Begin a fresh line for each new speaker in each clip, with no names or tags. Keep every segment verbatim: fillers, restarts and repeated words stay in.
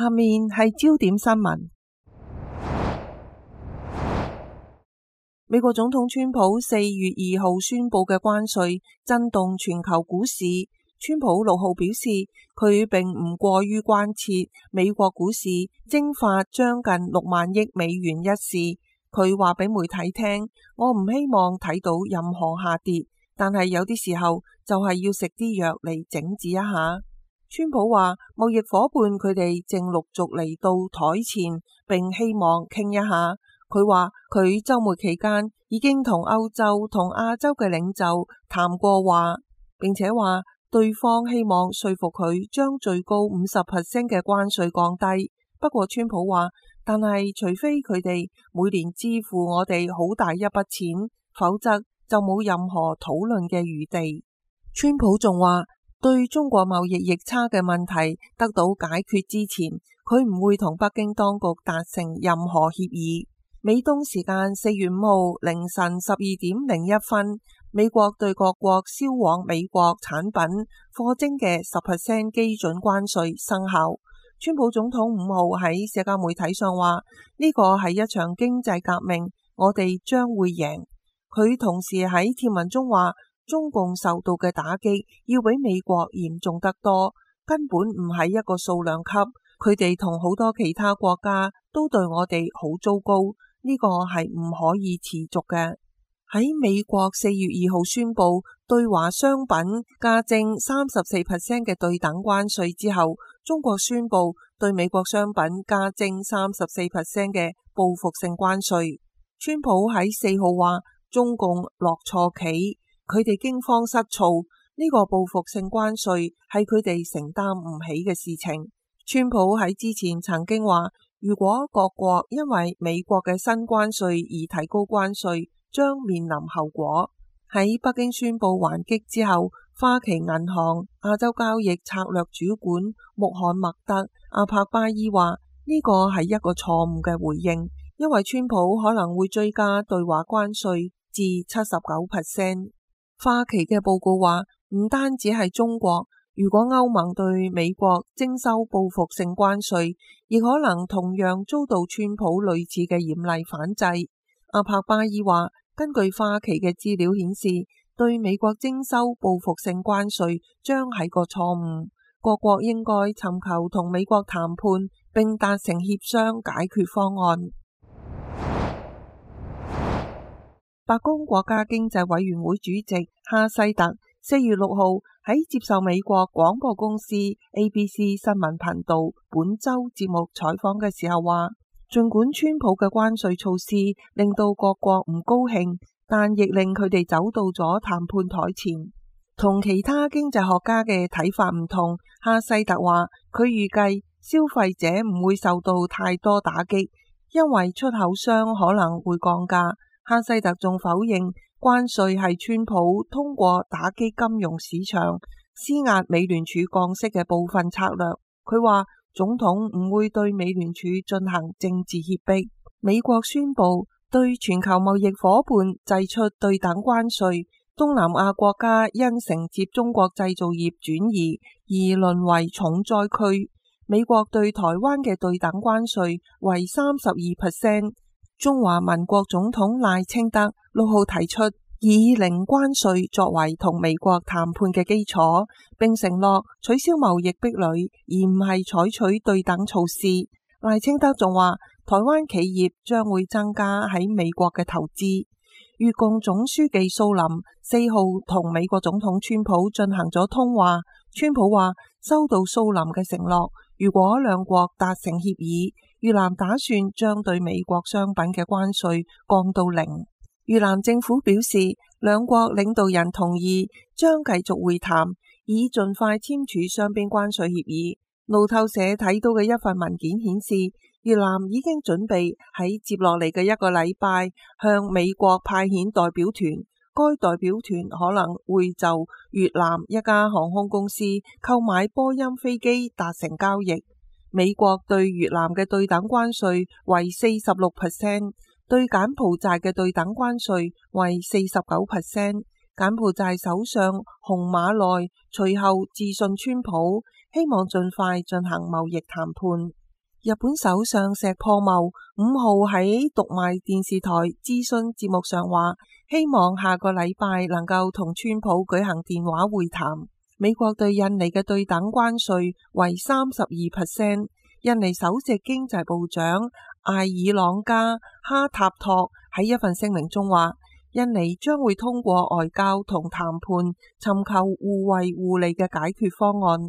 下面係焦點新聞。美國總統川普四月二號宣布嘅關稅震動全球股市。川普六號表示，佢並唔過於關切美國股市蒸發將近六萬億美元一事。佢話俾媒體聽，我唔希望睇到任何下跌，但係有啲時候就係要食啲藥嚟整治一下。川普話，貿易夥伴佢哋正陸續嚟到台前，並希望傾一下。佢話佢週末期間已經同歐洲同亞洲嘅領袖談過話，並且話對方希望說服佢將最高五十 percent 嘅關稅降低。不過川普話，但係除非佢哋每年支付我哋好大一筆錢，否則就冇任何討論嘅餘地。川普仲話，對中國貿易逆差嘅問題得到解決之前，佢唔會同北京當局達成任何協議。美東時間四月五號凌晨十二點零一分，美國對各國銷往美國產品課徵嘅十 percent 基準關稅生效。川普總統五號喺社交媒體上話，呢個係一場經濟革命，我哋將會贏。佢同時喺貼文中話，中共受到嘅打擊要比美國嚴重得多，根本唔係一個數量級。佢哋同好多其他國家都對我哋好糟糕。呢個係唔可以持續嘅。喺美國四月二號宣布對華商品加徵三十四 percent 嘅對等關稅之後，中國宣布對美國商品加徵三十四 percent 嘅報復性關稅。川普喺四號話，中共落錯棋，佢哋驚慌失措，呢個報復性關稅係佢哋承擔唔起嘅事情。川普喺之前曾經話，如果各國因為美國嘅新關稅而提高關稅，將面臨後果。喺北京宣布還擊之後，花旗銀行亞洲交易策略主管穆罕默德阿帕巴伊話，呢個係一個錯誤嘅回應，因為川普可能會追加對華關稅至七十九 percent。花旗嘅報告話，唔單止係中國，如果歐盟對美國徵收報復性關稅，亦可能同樣遭到川普類似嘅嚴厲反制。阿帕巴伊話，根據花旗嘅資料顯示，對美國徵收報復性關稅將係個錯誤，各國應該尋求同美國談判並達成協商解決方案。白宮國家經濟委員會主席哈西特四月六號喺接受美國廣播公司 A B C 新聞頻道本周節目採訪嘅時候話，儘管川普嘅關稅措施令到各國唔高興，但亦令佢哋走到咗談判台前。同其他經濟學家嘅睇法唔同，哈西特話佢預計消費者唔會受到太多打擊，因為出口商可能會降價。哈西特仲否認關稅係川普通過打擊金融市場、施壓美聯儲降息嘅部分策略。佢話總統唔會對美聯儲進行政治脅迫。美國宣布對全球貿易夥伴祭出對等關稅，東南亞國家因承接中國製造業轉移而淪為重災區。美國對台灣嘅對等關稅為三十二 percent。中華民國總統賴清德六號提出以零關稅作為同美國談判嘅基礎，並承諾取消貿易壁壘，而唔係採取對等措施。賴清德仲話，台灣企業將會增加喺美國嘅投資。越共總書記蘇林四號同美國總統川普進行咗通話，川普話收到蘇林嘅承諾，如果兩國達成協議，越南打算將對美國商品嘅關稅降到零。越南政府表示，兩國領導人同意將繼續會談，以盡快簽署雙邊關稅協議。路透社睇到嘅一份文件顯示，越南已經準備喺接落嚟嘅一個禮拜向美國派遣代表團，該代表團可能會就越南一家航空公司購買波音飛機達成交易。美國對越南嘅對等關稅為四十六 percent， 對柬埔寨嘅對等關稅為四十九 percent。柬埔寨首相洪馬內隨後致信川普，希望盡快進行貿易談判。 日本首相石破茂五號喺讀賣電視台諮詢節目上話，希望下個禮拜能夠同川普舉行電話會談。美國對印尼嘅對等關稅為三十二 percent。印尼首席經濟部長艾爾朗加哈塔托喺一份聲明中話，印尼將會通過外交同談判尋求互惠互利嘅解決方案。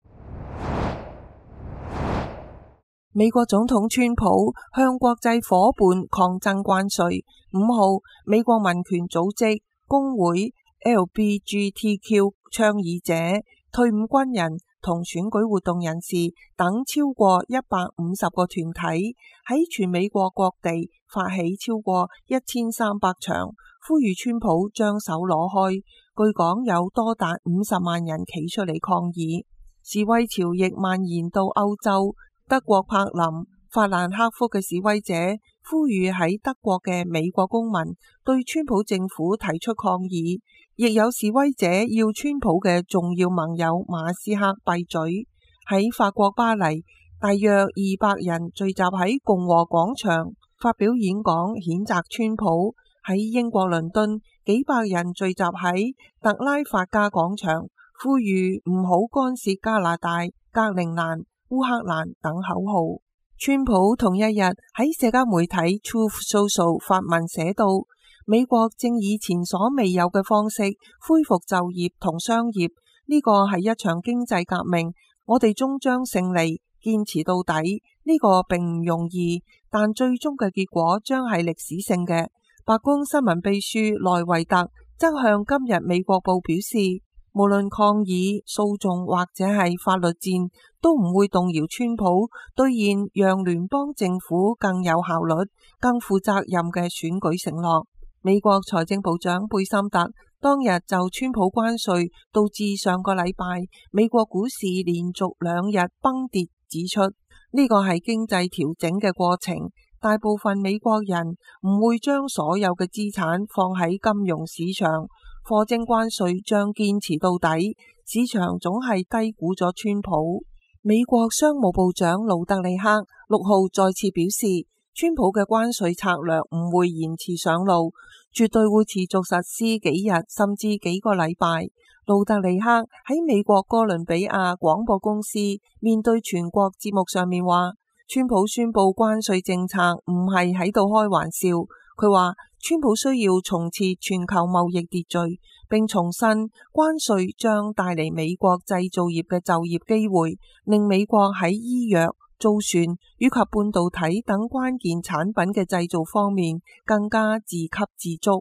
美國總統川普向國際夥伴抗爭關稅。五號，美國民權組織工會 L G B T Q 倡議者、退伍軍人同選舉活動人士等超過一百五十個團體喺全美國各地發起超過一千三百場，呼籲川普將手攞開。據講有多達五十萬人企出嚟抗議，示威潮亦蔓延到歐洲。德國柏林、法蘭克福嘅示威者呼籲喺德國嘅美國公民對川普政府提出抗議，亦有示威者要川普嘅重要盟友馬斯克閉嘴。喺法國巴黎，大約二百人聚集喺共和廣場發表演講，譴責川普。喺英國倫敦，幾百人聚集喺特拉法加廣場，呼籲唔好干涉加拿大、格陵蘭、烏克蘭等口號。川普同一日喺社交媒體 Truth Social 發文寫道，美國正以前所未有嘅方式恢復就業同商業，呢個係一場經濟革命，我哋終將勝利，堅持到底。呢個並唔容易，但最終嘅結果將係歷史性嘅。白宮新聞秘書萊維特則向今日美國報表示，無論抗議、訴訟或者係法律戰，都唔會動搖川普兌現讓聯邦政府更有效率、更負責任嘅選舉承諾。美國財政部長貝森特當日就川普關稅導致上個禮拜美國股市連續兩日崩跌指出，呢個係經濟調整嘅過程。大部分美國人唔會將所有嘅資產放喺金融市場，課徵關稅將堅持到底。市場總係低估咗川普。美國商務部長盧特里克六號再次表示，川普嘅關稅策略唔會延遲上路，絕對會持續實施幾日甚至幾個禮拜。盧特里克喺美國哥倫比亞廣播公司面對全國節目上面話，川普宣布關稅政策唔係喺度開玩笑。佢話川普需要重設全球貿易秩序，並重申關稅將帶嚟美國製造業嘅就業機會，令美國喺醫藥、造船以及半導體等關鍵產品嘅製造方面更加自給自足。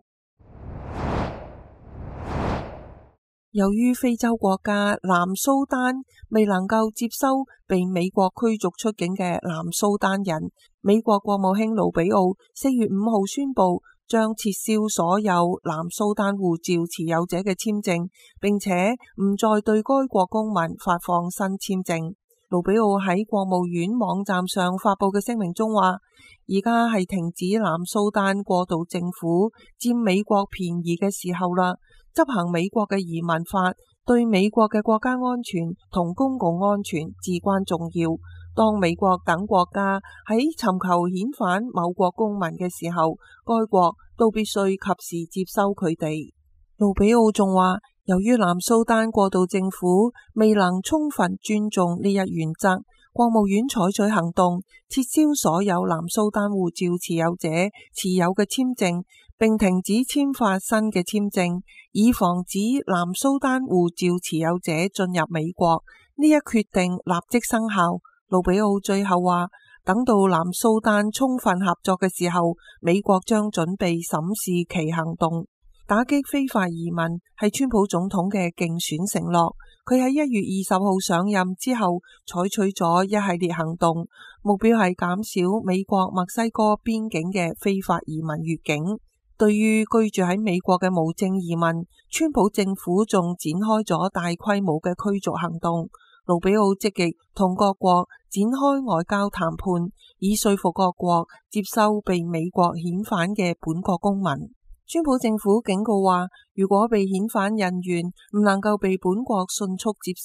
由於非洲國家南蘇丹未能夠接收被美國驅逐出境嘅南蘇丹人，美國國務卿盧比奧四月五號宣布將撤銷所有南蘇丹護照持有者嘅簽證，並且唔再對該國公民發放新簽證。盧比奧喺國務院網站上發佈嘅聲明中話，而家係停止南蘇丹過渡政府佔美國便宜嘅時候啦。執行美國嘅移民法對美國嘅國家安全同公共安全至關重要。當美國等國家喺尋求遣返某國公民嘅時候，該國都必須及時接收佢哋。盧比奧仲話，由於南蘇丹過渡政府未能充分尊重呢一原則，國務院採取行動，撤銷所有南蘇丹護照持有者持有嘅簽證，並停止簽發新嘅簽證，以防止南蘇丹護照持有者進入美國。呢一決定立即生效。盧比奧最後話，等到南蘇丹充分合作嘅時候，美國將準備審視其行動。打擊非法移民係川普總統嘅競選承諾。佢喺一月二十號上任之後，採取咗一系列行動，目標係減少美國墨西哥邊境嘅非法移民越境。對於居住喺美國嘅無證移民，川普政府仲展開咗大規模嘅驅逐行動。盧比奧積極同各國展開外交談判，以說服各國接收被美國遣返嘅本國公民。川普政府警告話，如果被遣返人員唔能夠被本國迅速接收，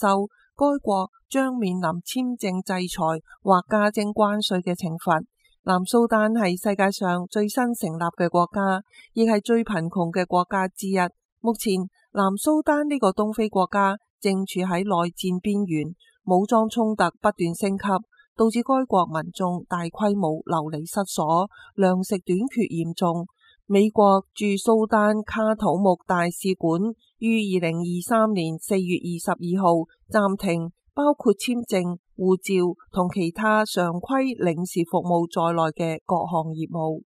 該國將面臨簽證制裁或加徵關稅嘅懲罰。南蘇丹係世界上最新成立嘅國家，亦係最貧窮嘅國家之一。目前，南蘇丹呢個東非國家正處喺內戰邊緣，武裝衝突不斷升級，導致該國民眾大規模流離失所，糧食短缺嚴重。美國駐蘇丹卡土木大使館於二零二三年四月二十二號暫停包括簽證、護照同其他常規領事服務在內嘅各項業務。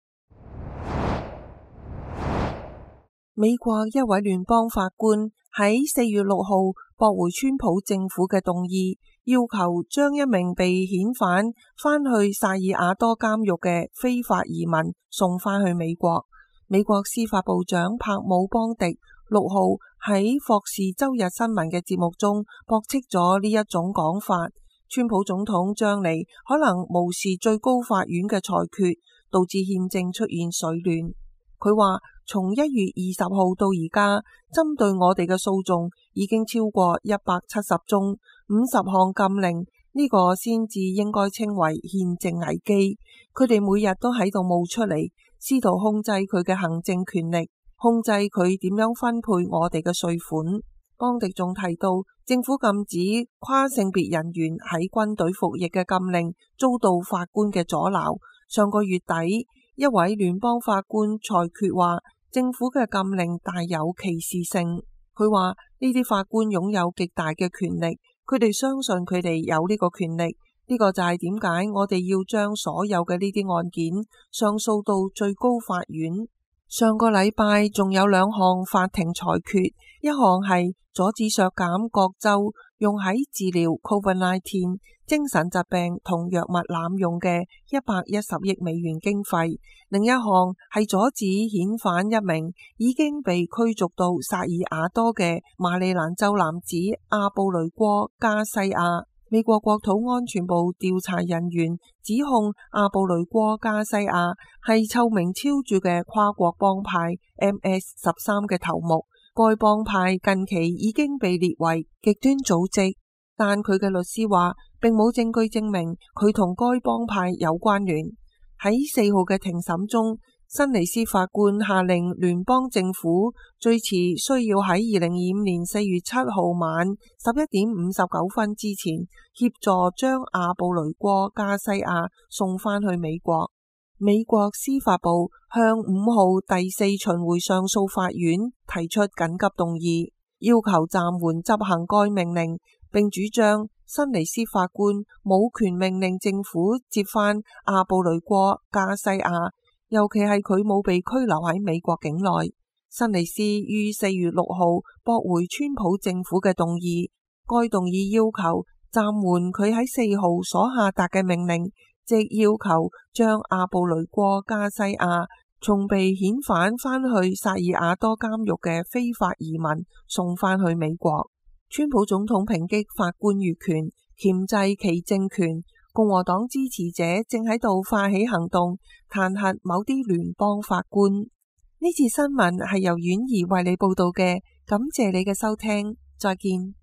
美國一位聯邦法官喺四月六號駁回川普政府嘅動議，要求將一名被遣返返去薩爾瓦多監獄嘅非法移民送返去美國。美國司法部長柏姆邦迪六號喺霍士周日新聞嘅節目中駁斥咗呢一種講法。川普總統將嚟可能無視最高法院嘅裁決，導致憲政出現水亂。佢話從一月二十號到而家，針對我哋嘅訴訟已經超過一百七十宗，五十項禁令，呢個先至應該稱為憲政危機。佢哋每日都喺度冒出嚟，試圖控制佢嘅行政權力，控制佢點樣分配我哋嘅稅款。邦迪仲提到，政府禁止跨性別人員喺軍隊服役嘅禁令遭到法官嘅阻撓。上個月底，一位聯邦法官裁決話，政府嘅禁令帶有歧視性。佢話呢啲法官擁有極大嘅權力，佢哋相信佢哋有呢個權力。呢個就係點解我哋要將所有嘅呢啲案件上訴到最高法院。上個禮拜仲有兩項法庭裁決，一項係阻止削減各州用喺治療 COVID 十九 精神疾病同藥物濫用嘅一百一十億美元經費，另一項係阻止遣返一名已經被驅逐到薩爾瓦多嘅馬里蘭州男子阿布雷戈加西亞。美國國土安全部調查人員指控阿布雷戈加西亞係臭名昭著嘅跨國幫派 M S 十三嘅頭目。該幫派近期已經被列為極端組織，但佢嘅律師話並冇證據證明佢同該幫派有關聯。喺四號嘅庭審中，辛尼斯法官下令聯邦政府最遲需要喺二零二五年四月七號晚十一點五十九分之前協助將阿布雷戈加西亞送返去美國。美國司法部向五號第四巡迴上訴法院提出緊急動議，要求暫緩執行該命令，並主張辛尼斯法官冇權命令政府接返阿布雷戈加西亞，尤其係佢冇被拘留喺美國境內。辛尼斯於四月六號駁回川普政府嘅動議，該動議要求暫緩佢喺四號所下達嘅命令，即要求將阿布雷戈加西亞從被遣返返去薩爾瓦多監獄嘅非法移民送返去美國。川普總統抨擊法官越權，鉗制其政權。共和黨支持者正喺度發起行動，彈劾某啲聯邦法官。呢次新聞係由婉兒為你報道嘅，感謝你嘅收聽，再見。